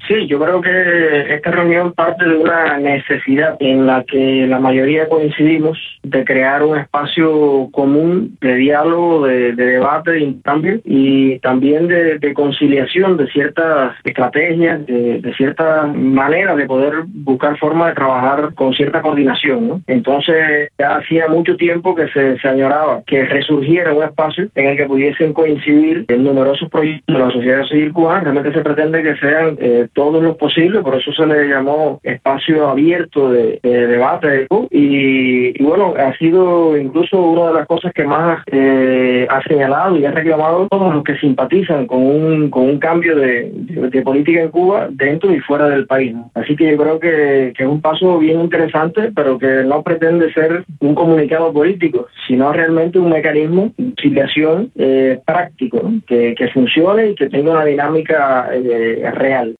Sí, yo creo que esta reunión parte de una necesidad en la que la mayoría coincidimos de crear un espacio común de diálogo, de debate, de intercambio y también de conciliación de ciertas estrategias, de ciertas maneras de poder buscar formas de trabajar con cierta coordinación, ¿no? Entonces, ya hacía mucho tiempo que se añoraba que resurgiera un espacio en el que pudiesen coincidir en numerosos proyectos de la sociedad civil cubana. Realmente se pretende que sean todos los posibles, por eso se le llamó espacio abierto de debate. Y bueno, ha sido incluso una de las cosas que más ha señalado y ha reclamado todos los que simpatizan con un cambio de política en Cuba dentro y fuera del país, ¿no? Así que yo creo que es un paso bien interesante, pero que no pretende ser un comunicado político, sino realmente un mecanismo de conciliación práctico, ¿no? que funcione y que tenga una dinámica real.